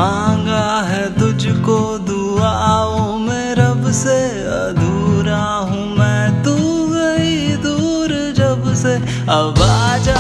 मांगा है तुझको दुआओं में रब से, अधूरा हूँ मैं, तू गई दूर जब से। अब आजा